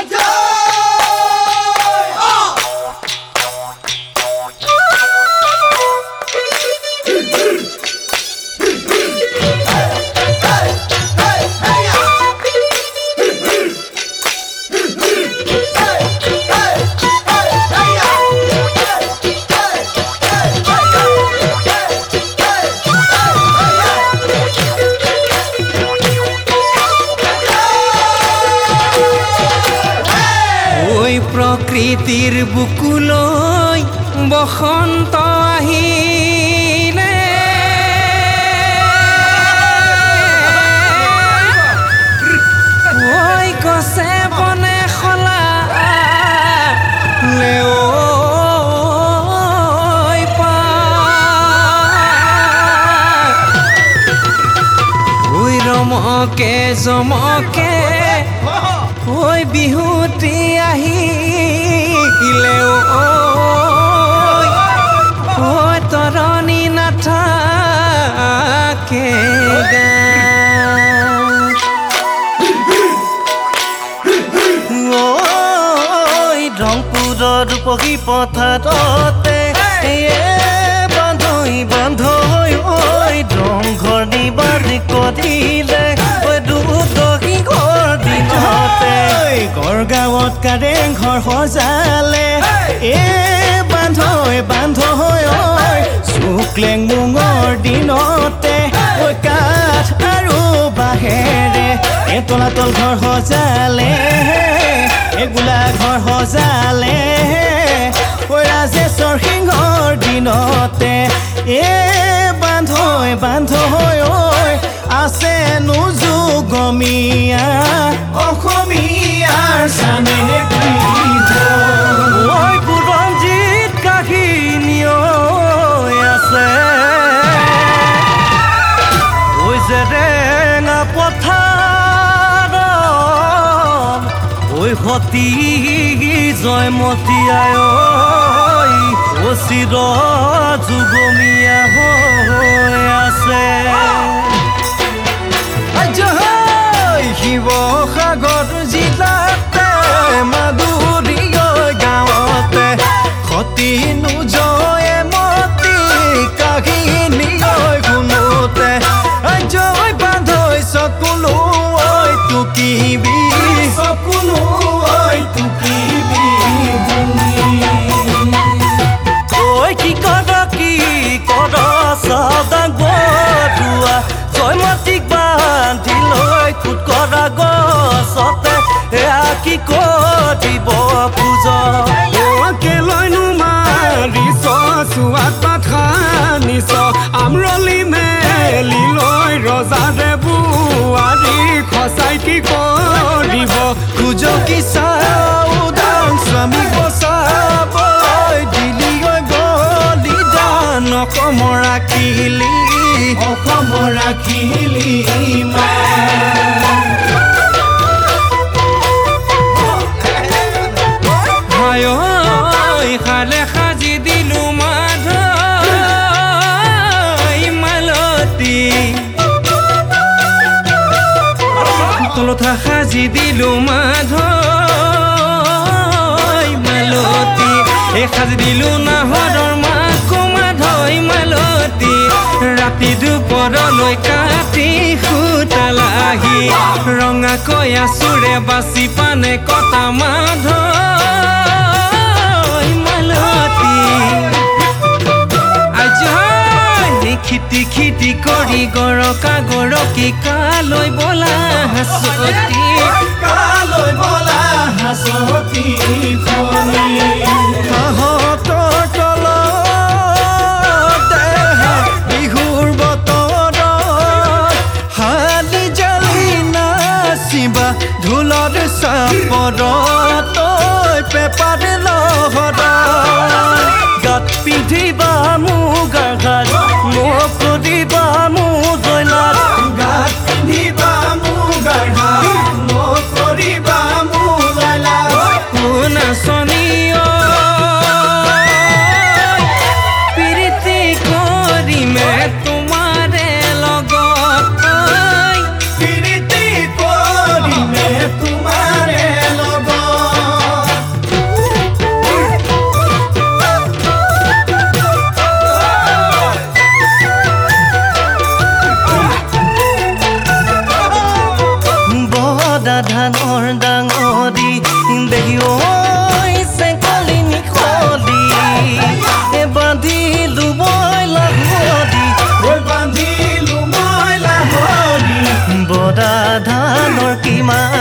প্ৰকৃতিৰ বুকুলৈ বসন্ত আহিলে ঐ গছে বনে সলালে ঐ ঐ ৰমকে জমকে ঐ বিহুতি আহিলে ঐ তৰণি নাথাকে ৰংপুৰৰ ৰূপহী পথাৰতে বান্ধৈ বান্ধৈ ঐ ৰংঘৰ নিবাৰি কৰিলে দুদহী ঘৰ দিনতে গড়গাঁৱত কাৰেং ঘৰ সজালে বান্ধৈ বান্ধৈ ঐ শুক্লেং মোঙৰ দিনতে ঐ কাঠ আৰু বাঁহেৰে তলাতল ঘৰ সজালে গোলা ঘৰ সজালে ঐ ৰাজেশ্বৰ সিংহৰ দিনতে বান্ধৈ বান্ধৈ ঐ আছে নোযোগমীয়া অসমীয়াৰ চানে ঐ বুৰঞ্জীত কাহিনী আছে ঐ জেৰেঙা পথাৰ ঐ সতী জয়মতী আই ঐ চিৰ যুগমীয়া হৈ আছে শিৱসাগৰ জিলাতে মাধুৰীয় গাঁৱতে সতী জয়মতী কাহিনী শুনোতে জয় বান্ধৈ চকুলো ঐ টুকিবি চকুলো ঐ টুকিবি ঐ কি কৰ চাওদাং বৰুৱা জয়মতীক বান্ধি লৈ খুট কৰা গছতে কি কৰিব পূজ কেলৈনো মাৰিছ চোৱাত পাঠানিছ আমৰলি মেলি লৈ ৰজাৰে বোৱাৰী খচাই কি কৰিব খোজ কি চাওদাং স্বামীক বচাব দিলি গলি দান অসমৰ ৰাখিলি খালে সাজি দিলো মাধৈ মালতী তলথা সাজি দিলো মাধৈ মালতী সাজি দিলো নাহৰৰ মাকো মাধৈ মালতী ৰাতি দুপৰলৈ কাটি সুতালাহি ৰঙাকৈ আচুৰে বাচি পানে কটা মাধৈ মালতী খিটি খিটি কৰি গৰকা গৰকি কালৈ বলা হাসতি হাঁহতৰ তলতে বিহুৰ বতৰত হালি জালি নাচিবা ঢোলৰ চাপৰত পেপাৰ লহৰত গাত পিন্ধিবা মুগাৰ ঘাট মোক কৰিবা মোৰ জয়নাথ গাত পিন্ধিবা মুগাৰ ঘাট মোক কৰিবা মোৰ জয়নাথ কোন আঁচনি প্ৰীতি কৰিমে তোমাৰে লগত প্ৰীতি কৰিমে তোমাৰে লগত ধানৰ ডাঙৰি দেহি ঐ চেকলি নিখলি বান্ধিলো মই লাহৰি বান্ধিলো মই লাহৰি বৰা ধানৰ কিমান